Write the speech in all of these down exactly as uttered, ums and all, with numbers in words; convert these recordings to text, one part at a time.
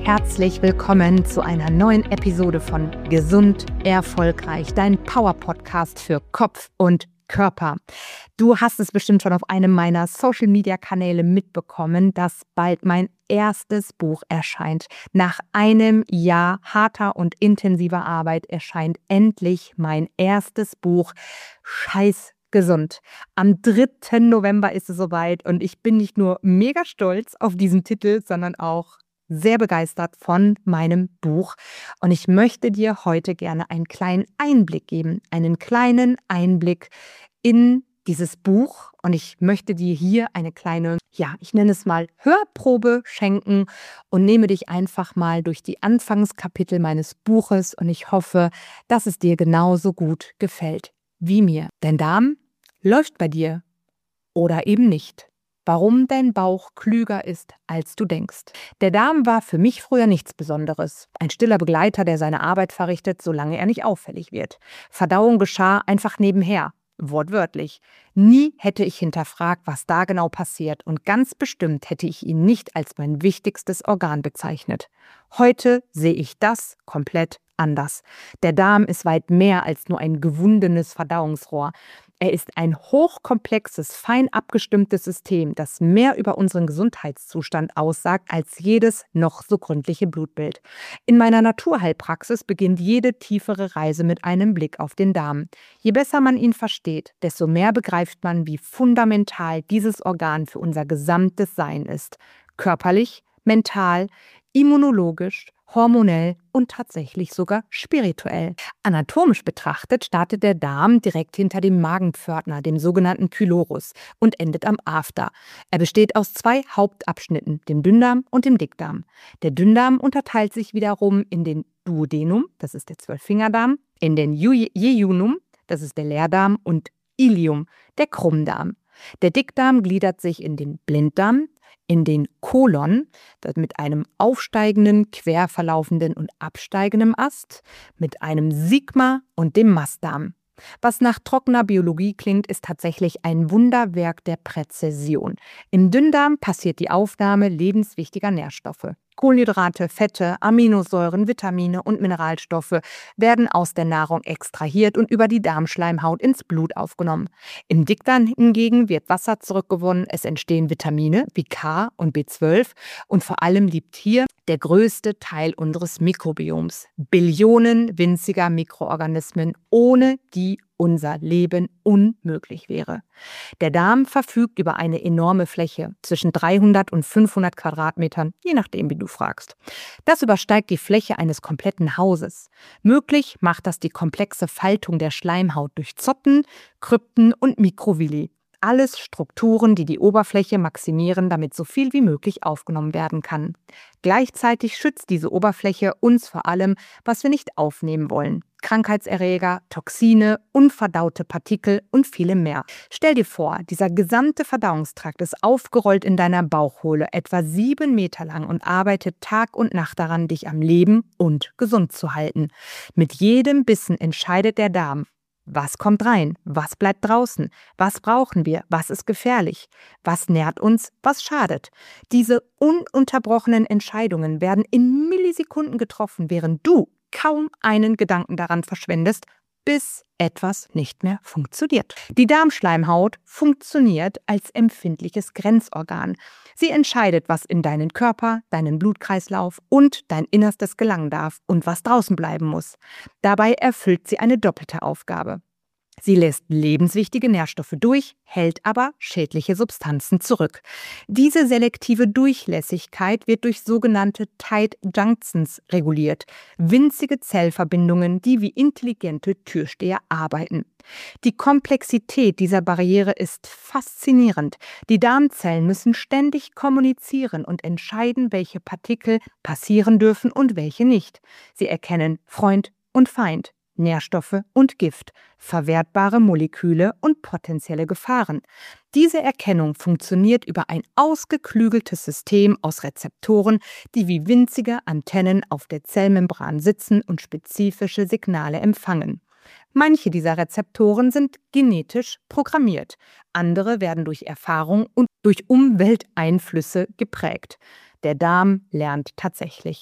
herzlich willkommen zu einer neuen Episode von Gesund Erfolgreich, dein Power-Podcast für Kopf und Körper. Du hast es bestimmt schon auf einem meiner Social-Media-Kanäle mitbekommen, dass bald mein erstes Buch erscheint. Nach einem Jahr harter und intensiver Arbeit erscheint endlich mein erstes Buch, Scheiß gesund. Am dritten November ist es soweit und ich bin nicht nur mega stolz auf diesen Titel, sondern auch sehr begeistert von meinem Buch. Und ich möchte dir heute gerne einen kleinen Einblick geben, einen kleinen Einblick in dieses Buch. Und ich möchte dir hier eine kleine, ja, ich nenne es mal Hörprobe schenken und nehme dich einfach mal durch die Anfangskapitel meines Buches. Und ich hoffe, dass es dir genauso gut gefällt wie mir. Dein Darm läuft bei dir oder eben nicht. Warum dein Bauch klüger ist, als du denkst. Der Darm war für mich früher nichts Besonderes. Ein stiller Begleiter, der seine Arbeit verrichtet, solange er nicht auffällig wird. Verdauung geschah einfach nebenher. Wortwörtlich. Nie hätte ich hinterfragt, was da genau passiert, und ganz bestimmt hätte ich ihn nicht als mein wichtigstes Organ bezeichnet. Heute sehe ich das komplett anders. Der Darm ist weit mehr als nur ein gewundenes Verdauungsrohr. Er ist ein hochkomplexes, fein abgestimmtes System, das mehr über unseren Gesundheitszustand aussagt als jedes noch so gründliche Blutbild. In meiner Naturheilpraxis beginnt jede tiefere Reise mit einem Blick auf den Darm. Je besser man ihn versteht, desto mehr begreift man, wie fundamental dieses Organ für unser gesamtes Sein ist. Körperlich, mental, immunologisch, hormonell und tatsächlich sogar spirituell. Anatomisch betrachtet startet der Darm direkt hinter dem Magenpförtner, dem sogenannten Pylorus, und endet am After. Er besteht aus zwei Hauptabschnitten, dem Dünndarm und dem Dickdarm. Der Dünndarm unterteilt sich wiederum in den Duodenum, das ist der Zwölffingerdarm, in den Jejunum, das ist der Leerdarm, und Ileum, der Krummdarm. Der Dickdarm gliedert sich in den Blinddarm, in den Kolon, mit einem aufsteigenden, quer verlaufenden und absteigenden Ast, mit einem Sigma und dem Mastdarm. Was nach trockener Biologie klingt, ist tatsächlich ein Wunderwerk der Präzision. Im Dünndarm passiert die Aufnahme lebenswichtiger Nährstoffe. Kohlenhydrate, Fette, Aminosäuren, Vitamine und Mineralstoffe werden aus der Nahrung extrahiert und über die Darmschleimhaut ins Blut aufgenommen. Im Dickdarm hingegen wird Wasser zurückgewonnen, es entstehen Vitamine wie K und B zwölf und vor allem liegt hier der größte Teil unseres Mikrobioms. Billionen winziger Mikroorganismen, ohne die unser Leben unmöglich wäre. Der Darm verfügt über eine enorme Fläche, zwischen dreihundert und fünfhundert Quadratmetern, je nachdem, wie du fragst. Das übersteigt die Fläche eines kompletten Hauses. Möglich macht das die komplexe Faltung der Schleimhaut durch Zotten, Krypten und Mikrovilli. Alles Strukturen, die die Oberfläche maximieren, damit so viel wie möglich aufgenommen werden kann. Gleichzeitig schützt diese Oberfläche uns vor allem, was wir nicht aufnehmen wollen. Krankheitserreger, Toxine, unverdaute Partikel und viele mehr. Stell dir vor, dieser gesamte Verdauungstrakt ist aufgerollt in deiner Bauchhöhle, etwa sieben Meter lang, und arbeitet Tag und Nacht daran, dich am Leben und gesund zu halten. Mit jedem Bissen entscheidet der Darm: Was kommt rein? Was bleibt draußen? Was brauchen wir? Was ist gefährlich? Was nährt uns? Was schadet? Diese ununterbrochenen Entscheidungen werden in Millisekunden getroffen, während du kaum einen Gedanken daran verschwendest, bis etwas nicht mehr funktioniert. Die Darmschleimhaut funktioniert als empfindliches Grenzorgan. Sie entscheidet, was in deinen Körper, deinen Blutkreislauf und dein Innerstes gelangen darf und was draußen bleiben muss. Dabei erfüllt sie eine doppelte Aufgabe. Sie lässt lebenswichtige Nährstoffe durch, hält aber schädliche Substanzen zurück. Diese selektive Durchlässigkeit wird durch sogenannte Tight Junctions reguliert, winzige Zellverbindungen, die wie intelligente Türsteher arbeiten. Die Komplexität dieser Barriere ist faszinierend. Die Darmzellen müssen ständig kommunizieren und entscheiden, welche Partikel passieren dürfen und welche nicht. Sie erkennen Freund und Feind, Nährstoffe und Gift, verwertbare Moleküle und potenzielle Gefahren. Diese Erkennung funktioniert über ein ausgeklügeltes System aus Rezeptoren, die wie winzige Antennen auf der Zellmembran sitzen und spezifische Signale empfangen. Manche dieser Rezeptoren sind genetisch programmiert, andere werden durch Erfahrung und durch Umwelteinflüsse geprägt. Der Darm lernt tatsächlich.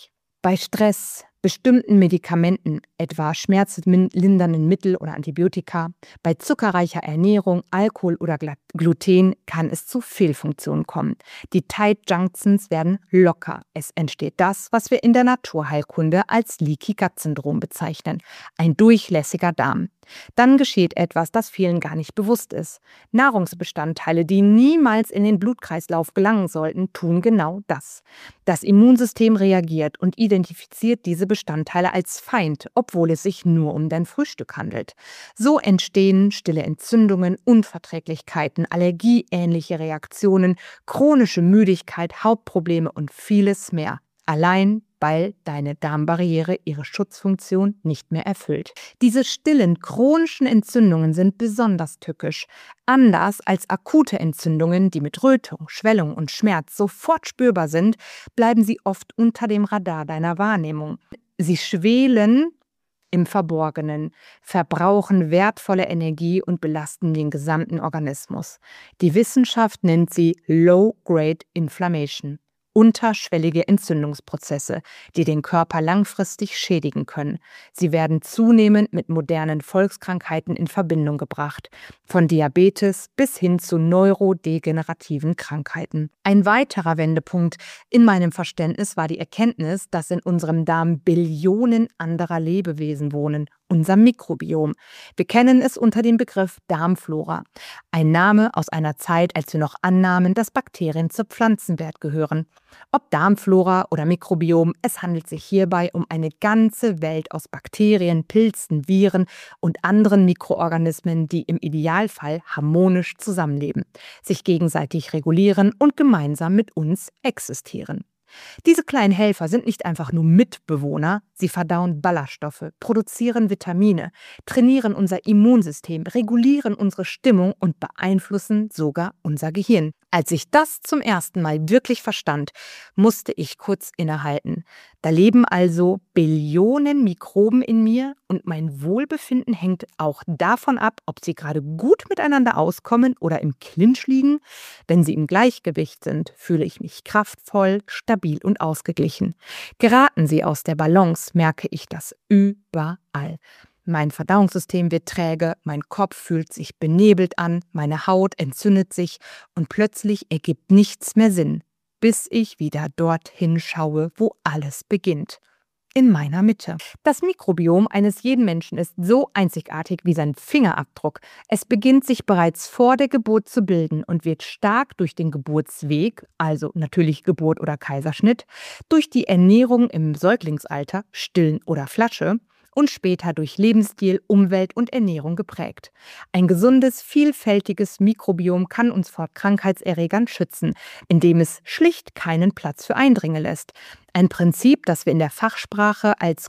Bei Stress, bestimmten Medikamenten, etwa schmerzlindernden Mittel oder Antibiotika, bei zuckerreicher Ernährung, Alkohol oder Gla- Gluten kann es zu Fehlfunktionen kommen. Die Tight Junctions werden locker. Es entsteht das, was wir in der Naturheilkunde als Leaky Gut Syndrom bezeichnen, ein durchlässiger Darm. Dann geschieht etwas, das vielen gar nicht bewusst ist. Nahrungsbestandteile, die niemals in den Blutkreislauf gelangen sollten, tun genau das. Das Immunsystem reagiert und identifiziert diese Bestandteile als Feind, obwohl es sich nur um dein Frühstück handelt. So entstehen stille Entzündungen, Unverträglichkeiten, allergieähnliche Reaktionen, chronische Müdigkeit, Hautprobleme und vieles mehr. Allein weil deine Darmbarriere ihre Schutzfunktion nicht mehr erfüllt. Diese stillen, chronischen Entzündungen sind besonders tückisch. Anders als akute Entzündungen, die mit Rötung, Schwellung und Schmerz sofort spürbar sind, bleiben sie oft unter dem Radar deiner Wahrnehmung. Sie schwelen im Verborgenen, verbrauchen wertvolle Energie und belasten den gesamten Organismus. Die Wissenschaft nennt sie Low-Grade Inflammation. Unterschwellige Entzündungsprozesse, die den Körper langfristig schädigen können. Sie werden zunehmend mit modernen Volkskrankheiten in Verbindung gebracht, von Diabetes bis hin zu neurodegenerativen Krankheiten. Ein weiterer Wendepunkt in meinem Verständnis war die Erkenntnis, dass in unserem Darm Billionen anderer Lebewesen wohnen, unser Mikrobiom. Wir kennen es unter dem Begriff Darmflora, ein Name aus einer Zeit, als wir noch annahmen, dass Bakterien zur Pflanzenwelt gehören. Ob Darmflora oder Mikrobiom, es handelt sich hierbei um eine ganze Welt aus Bakterien, Pilzen, Viren und anderen Mikroorganismen, die im Idealfall harmonisch zusammenleben, sich gegenseitig regulieren und gemeinsam mit uns existieren. Diese kleinen Helfer sind nicht einfach nur Mitbewohner, sie verdauen Ballaststoffe, produzieren Vitamine, trainieren unser Immunsystem, regulieren unsere Stimmung und beeinflussen sogar unser Gehirn. Als ich das zum ersten Mal wirklich verstand, musste ich kurz innehalten. Da leben also Billionen Mikroben in mir und mein Wohlbefinden hängt auch davon ab, ob sie gerade gut miteinander auskommen oder im Clinch liegen. Wenn sie im Gleichgewicht sind, fühle ich mich kraftvoll, stabil und ausgeglichen. Geraten sie aus der Balance, merke ich das überall. Mein Verdauungssystem wird träge, mein Kopf fühlt sich benebelt an, meine Haut entzündet sich und plötzlich ergibt nichts mehr Sinn, bis ich wieder dorthin schaue, wo alles beginnt. In meiner Mitte. Das Mikrobiom eines jeden Menschen ist so einzigartig wie sein Fingerabdruck. Es beginnt sich bereits vor der Geburt zu bilden und wird stark durch den Geburtsweg, also natürlich Geburt oder Kaiserschnitt, durch die Ernährung im Säuglingsalter, Stillen oder Flasche, und später durch Lebensstil, Umwelt und Ernährung geprägt. Ein gesundes, vielfältiges Mikrobiom kann uns vor Krankheitserregern schützen, indem es schlicht keinen Platz für Eindringe lässt. Ein Prinzip, das wir in der Fachsprache als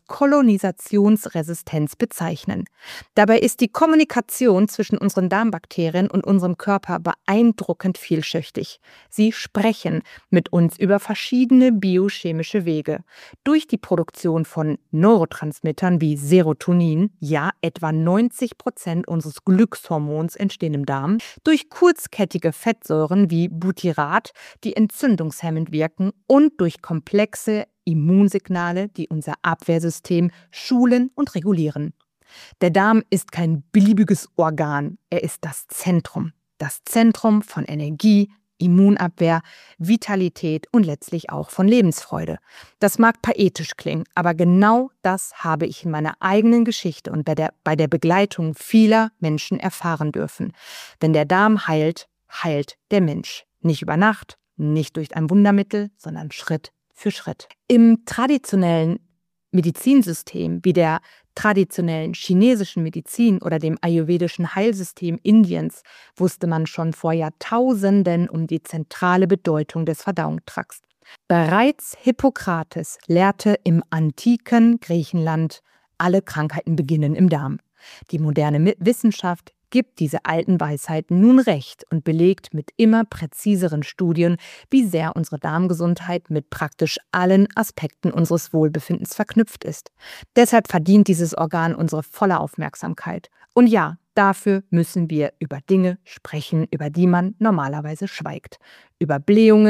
Kolonisationsresistenz bezeichnen. Dabei ist die Kommunikation zwischen unseren Darmbakterien und unserem Körper beeindruckend vielschichtig. Sie sprechen mit uns über verschiedene biochemische Wege. Durch die Produktion von Neurotransmittern wie Serotonin, ja etwa neunzig Prozent unseres Glückshormons entstehen im Darm, durch kurzkettige Fettsäuren wie Butyrat, die entzündungshemmend wirken, und durch komplexe Immunsignale, die unser Abwehrsystem schulen und regulieren. Der Darm ist kein beliebiges Organ, er ist das Zentrum. Das Zentrum von Energie, Immunabwehr, Vitalität und letztlich auch von Lebensfreude. Das mag pathetisch klingen, aber genau das habe ich in meiner eigenen Geschichte und bei der, bei der Begleitung vieler Menschen erfahren dürfen. Wenn der Darm heilt, heilt der Mensch. Nicht über Nacht, nicht durch ein Wundermittel, sondern Schritt für Schritt. Im traditionellen Medizinsystem wie der traditionellen chinesischen Medizin oder dem ayurvedischen Heilsystem Indiens wusste man schon vor Jahrtausenden um die zentrale Bedeutung des Verdauungstrakts. Bereits Hippokrates lehrte im antiken Griechenland, alle Krankheiten beginnen im Darm. Die moderne Wissenschaft gibt diese alten Weisheiten nun recht und belegt mit immer präziseren Studien, wie sehr unsere Darmgesundheit mit praktisch allen Aspekten unseres Wohlbefindens verknüpft ist. Deshalb verdient dieses Organ unsere volle Aufmerksamkeit. Und ja, dafür müssen wir über Dinge sprechen, über die man normalerweise schweigt. Über Blähungen,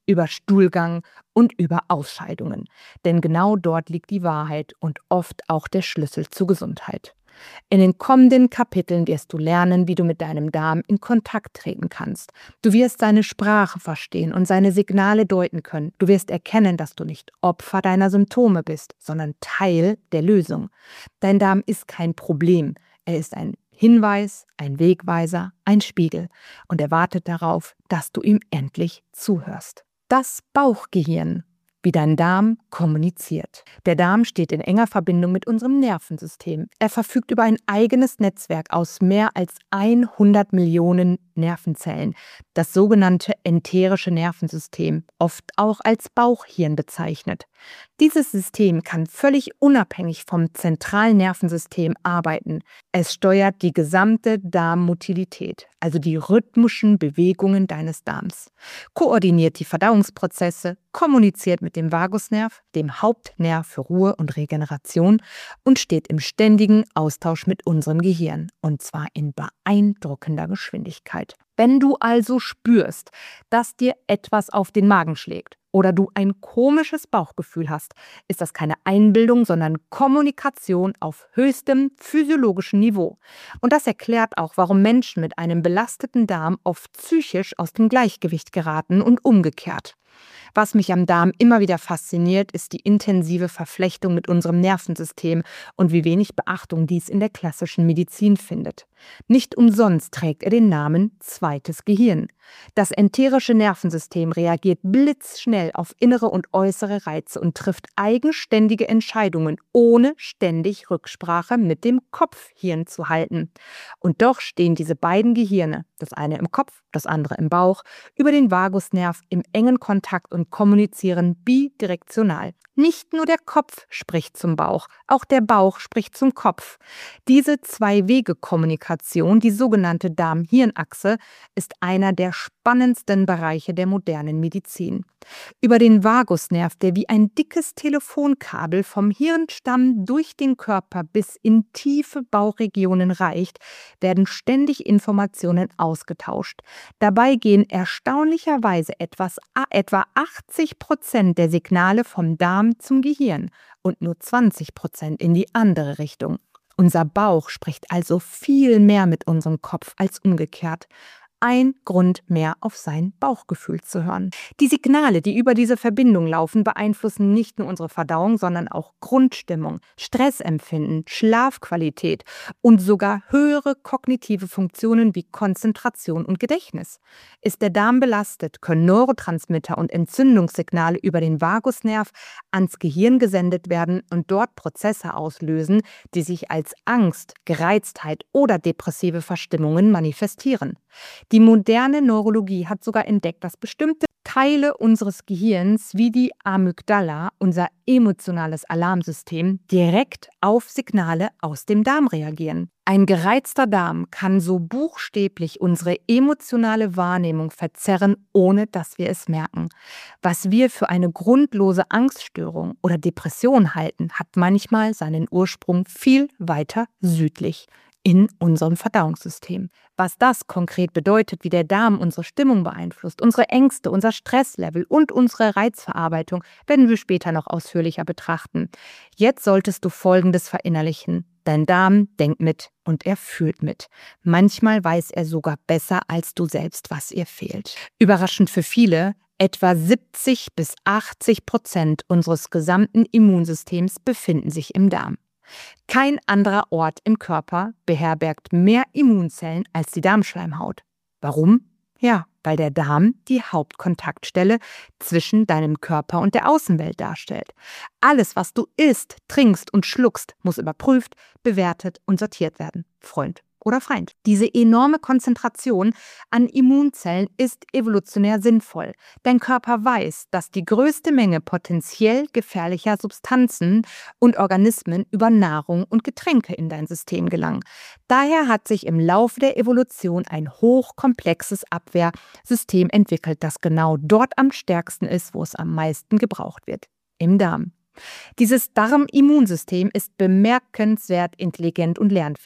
über Stuhlgang und über Ausscheidungen. Denn genau dort liegt die Wahrheit und oft auch der Schlüssel zur Gesundheit. In den kommenden Kapiteln wirst du lernen, wie du mit deinem Darm in Kontakt treten kannst. Du wirst seine Sprache verstehen und seine Signale deuten können. Du wirst erkennen, dass du nicht Opfer deiner Symptome bist, sondern Teil der Lösung. Dein Darm ist kein Problem. Er ist ein Hinweis, ein Wegweiser, ein Spiegel und er wartet darauf, dass du ihm endlich zuhörst. Das Bauchgehirn, wie dein Darm kommuniziert. Der Darm steht in enger Verbindung mit unserem Nervensystem. Er verfügt über ein eigenes Netzwerk aus mehr als hundert Millionen Nervenzellen, das sogenannte enterische Nervensystem, oft auch als Bauchhirn bezeichnet. Dieses System kann völlig unabhängig vom zentralen Nervensystem arbeiten. Es steuert die gesamte Darmmotilität, also die rhythmischen Bewegungen deines Darms, koordiniert die Verdauungsprozesse, kommuniziert mit dem Vagusnerv, dem Hauptnerv für Ruhe und Regeneration und steht im ständigen Austausch mit unserem Gehirn, und zwar in beeindruckender Geschwindigkeit. Wenn du also spürst, dass dir etwas auf den Magen schlägt oder du ein komisches Bauchgefühl hast, ist das keine Einbildung, sondern Kommunikation auf höchstem physiologischen Niveau. Und das erklärt auch, warum Menschen mit einem belasteten Darm oft psychisch aus dem Gleichgewicht geraten und umgekehrt. Was mich am Darm immer wieder fasziniert, ist die intensive Verflechtung mit unserem Nervensystem und wie wenig Beachtung dies in der klassischen Medizin findet. Nicht umsonst trägt er den Namen zweites Gehirn. Das enterische Nervensystem reagiert blitzschnell auf innere und äußere Reize und trifft eigenständige Entscheidungen, ohne ständig Rücksprache mit dem Kopfhirn zu halten. Und doch stehen diese beiden Gehirne, das eine im Kopf, das andere im Bauch, über den Vagusnerv im engen Kontakt und kommunizieren bidirektional. Nicht nur der Kopf spricht zum Bauch, auch der Bauch spricht zum Kopf. Diese Zwei-Wege-Kommunikation, die sogenannte Darm-Hirn-Achse, ist einer der spannendsten Bereiche der modernen Medizin. Über den Vagusnerv, der wie ein dickes Telefonkabel vom Hirnstamm durch den Körper bis in tiefe Bauchregionen reicht, werden ständig Informationen ausgetauscht. Dabei gehen erstaunlicherweise etwas, etwa achtzig Prozent der Signale vom Darm zum Gehirn und nur zwanzig Prozent in die andere Richtung. Unser Bauch spricht also viel mehr mit unserem Kopf als umgekehrt. Ein Grund mehr auf sein Bauchgefühl zu hören. Die Signale, die über diese Verbindung laufen, beeinflussen nicht nur unsere Verdauung, sondern auch Grundstimmung, Stressempfinden, Schlafqualität und sogar höhere kognitive Funktionen wie Konzentration und Gedächtnis. Ist der Darm belastet, können Neurotransmitter und Entzündungssignale über den Vagusnerv ans Gehirn gesendet werden und dort Prozesse auslösen, die sich als Angst, Gereiztheit oder depressive Verstimmungen manifestieren. Die moderne Neurologie hat sogar entdeckt, dass bestimmte Teile unseres Gehirns wie die Amygdala, unser emotionales Alarmsystem, direkt auf Signale aus dem Darm reagieren. Ein gereizter Darm kann so buchstäblich unsere emotionale Wahrnehmung verzerren, ohne dass wir es merken. Was wir für eine grundlose Angststörung oder Depression halten, hat manchmal seinen Ursprung viel weiter südlich in unserem Verdauungssystem. Was das konkret bedeutet, wie der Darm unsere Stimmung beeinflusst, unsere Ängste, unser Stresslevel und unsere Reizverarbeitung, werden wir später noch ausführlicher betrachten. Jetzt solltest du Folgendes verinnerlichen. Dein Darm denkt mit und er fühlt mit. Manchmal weiß er sogar besser als du selbst, was ihr fehlt. Überraschend für viele, etwa siebzig bis achtzig Prozent unseres gesamten Immunsystems befinden sich im Darm. Kein anderer Ort im Körper beherbergt mehr Immunzellen als die Darmschleimhaut. Warum? Ja, weil der Darm die Hauptkontaktstelle zwischen deinem Körper und der Außenwelt darstellt. Alles, was du isst, trinkst und schluckst, muss überprüft, bewertet und sortiert werden. Freund oder Feind. Diese enorme Konzentration an Immunzellen ist evolutionär sinnvoll. Dein Körper weiß, dass die größte Menge potenziell gefährlicher Substanzen und Organismen über Nahrung und Getränke in dein System gelangen. Daher hat sich im Laufe der Evolution ein hochkomplexes Abwehrsystem entwickelt, das genau dort am stärksten ist, wo es am meisten gebraucht wird, im Darm. Dieses Darmimmunsystem ist bemerkenswert intelligent und lernfähig.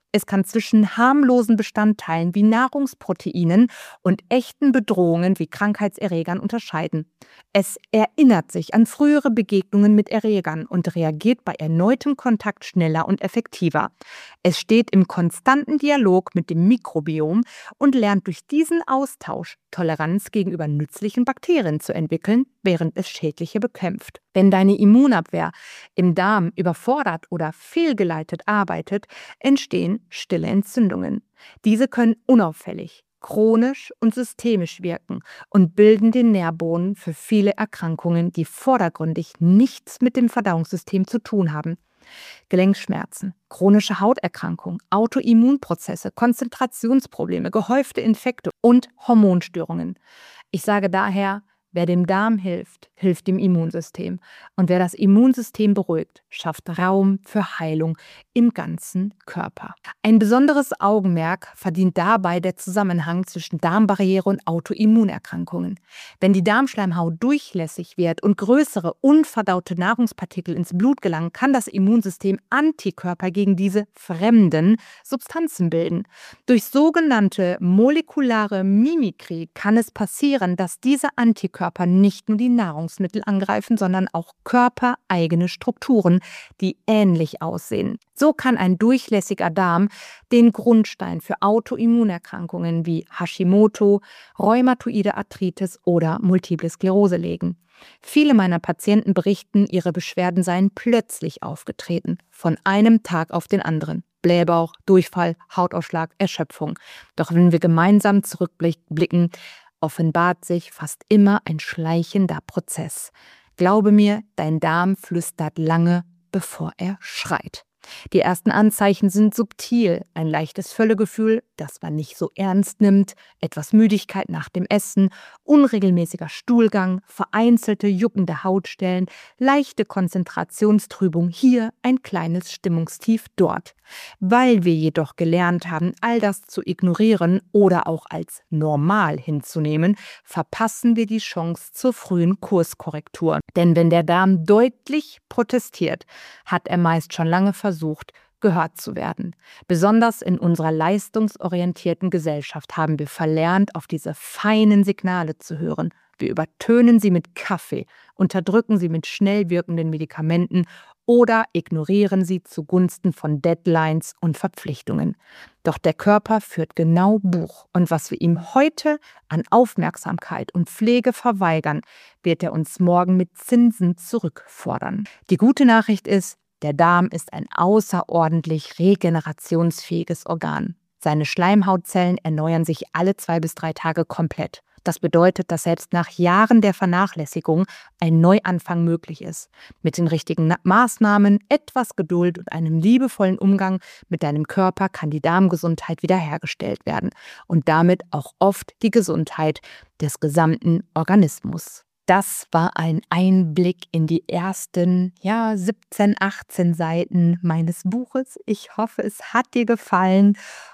Es kann zwischen harmlosen Bestandteilen wie Nahrungsproteinen und echten Bedrohungen wie Krankheitserregern unterscheiden. Es erinnert sich an frühere Begegnungen mit Erregern und reagiert bei erneutem Kontakt schneller und effektiver. Es steht im konstanten Dialog mit dem Mikrobiom und lernt durch diesen Austausch Toleranz gegenüber nützlichen Bakterien zu entwickeln, während es schädliche bekämpft. Wenn deine Immunabwehr im Darm überfordert oder fehlgeleitet arbeitet, entstehen stille Entzündungen. Diese können unauffällig, chronisch und systemisch wirken und bilden den Nährboden für viele Erkrankungen, die vordergründig nichts mit dem Verdauungssystem zu tun haben. Gelenkschmerzen, chronische Hauterkrankungen, Autoimmunprozesse, Konzentrationsprobleme, gehäufte Infekte und Hormonstörungen. Ich sage daher, wer dem Darm hilft, hilft dem Immunsystem. Und wer das Immunsystem beruhigt, schafft Raum für Heilung im ganzen Körper. Ein besonderes Augenmerk verdient dabei der Zusammenhang zwischen Darmbarriere und Autoimmunerkrankungen. Wenn die Darmschleimhaut durchlässig wird und größere, unverdaute Nahrungspartikel ins Blut gelangen, kann das Immunsystem Antikörper gegen diese fremden Substanzen bilden. Durch sogenannte molekulare Mimikrie kann es passieren, dass diese Antikörper nicht nur die Nahrungsmittel angreifen, sondern auch körpereigene Strukturen, die ähnlich aussehen. So kann ein durchlässiger Darm den Grundstein für Autoimmunerkrankungen wie Hashimoto, rheumatoide Arthritis oder Multiple Sklerose legen. Viele meiner Patienten berichten, ihre Beschwerden seien plötzlich aufgetreten, von einem Tag auf den anderen. Blähbauch, Durchfall, Hautausschlag, Erschöpfung. Doch wenn wir gemeinsam zurückblicken, offenbart sich fast immer ein schleichender Prozess. Glaube mir, dein Darm flüstert lange, bevor er schreit. Die ersten Anzeichen sind subtil, ein leichtes Völlegefühl, das man nicht so ernst nimmt, etwas Müdigkeit nach dem Essen, unregelmäßiger Stuhlgang, vereinzelte juckende Hautstellen, leichte Konzentrationstrübung hier, ein kleines Stimmungstief dort. Weil wir jedoch gelernt haben, all das zu ignorieren oder auch als normal hinzunehmen, verpassen wir die Chance zur frühen Kurskorrektur. Denn wenn der Darm deutlich protestiert, hat er meist schon lange versucht, gehört zu werden. Besonders in unserer leistungsorientierten Gesellschaft haben wir verlernt, auf diese feinen Signale zu hören. Wir übertönen sie mit Kaffee, unterdrücken sie mit schnell wirkenden Medikamenten oder ignorieren sie zugunsten von Deadlines und Verpflichtungen. Doch der Körper führt genau Buch und was wir ihm heute an Aufmerksamkeit und Pflege verweigern, wird er uns morgen mit Zinsen zurückfordern. Die gute Nachricht ist, der Darm ist ein außerordentlich regenerationsfähiges Organ. Seine Schleimhautzellen erneuern sich alle zwei bis drei Tage komplett. Das bedeutet, dass selbst nach Jahren der Vernachlässigung ein Neuanfang möglich ist. Mit den richtigen Maßnahmen, etwas Geduld und einem liebevollen Umgang mit deinem Körper kann die Darmgesundheit wiederhergestellt werden und damit auch oft die Gesundheit des gesamten Organismus. Das war ein Einblick in die ersten ja, siebzehn, achtzehn Seiten meines Buches. Ich hoffe, es hat dir gefallen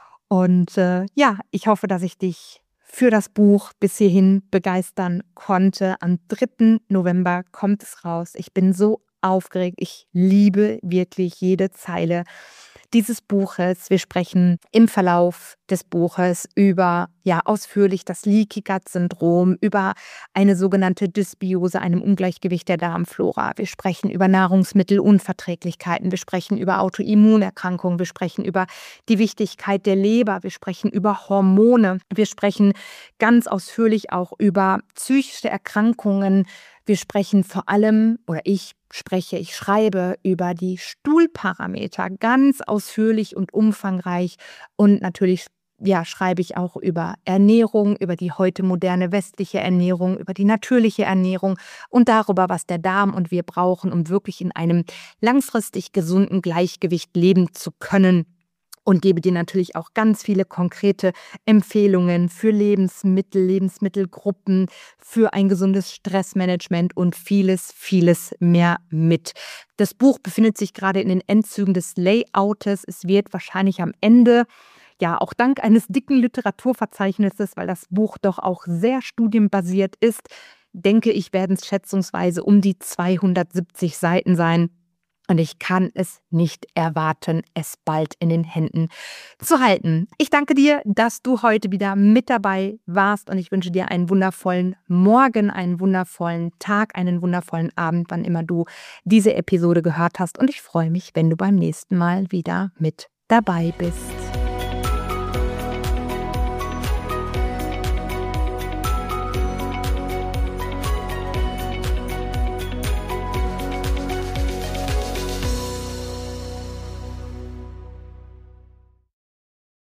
und äh, ja, ich hoffe, dass ich dich für das Buch bis hierhin begeistern konnte. Am dritten November kommt es raus. Ich bin so aufgeregt. Ich liebe wirklich jede Zeile dieses Buches. Wir sprechen im Verlauf des Buches über ja ausführlich das Leaky Gut Syndrom, über eine sogenannte Dysbiose, einem Ungleichgewicht der Darmflora. Wir sprechen über Nahrungsmittelunverträglichkeiten, wir sprechen über Autoimmunerkrankungen, wir sprechen über die Wichtigkeit der Leber, wir sprechen über Hormone, wir sprechen ganz ausführlich auch über psychische Erkrankungen. Wir sprechen vor allem, oder ich spreche, ich schreibe über die Stuhlparameter ganz ausführlich und umfangreich und natürlich ja, schreibe ich auch über Ernährung, über die heute moderne westliche Ernährung, über die natürliche Ernährung und darüber, was der Darm und wir brauchen, um wirklich in einem langfristig gesunden Gleichgewicht leben zu können. Und gebe dir natürlich auch ganz viele konkrete Empfehlungen für Lebensmittel, Lebensmittelgruppen, für ein gesundes Stressmanagement und vieles, vieles mehr mit. Das Buch befindet sich gerade in den Endzügen des Layoutes. Es wird wahrscheinlich am Ende, ja auch dank eines dicken Literaturverzeichnisses, weil das Buch doch auch sehr studienbasiert ist, denke ich, werden es schätzungsweise um die zweihundertsiebzig Seiten sein. Und ich kann es nicht erwarten, es bald in den Händen zu halten. Ich danke dir, dass du heute wieder mit dabei warst und ich wünsche dir einen wundervollen Morgen, einen wundervollen Tag, einen wundervollen Abend, wann immer du diese Episode gehört hast. Und ich freue mich, wenn du beim nächsten Mal wieder mit dabei bist.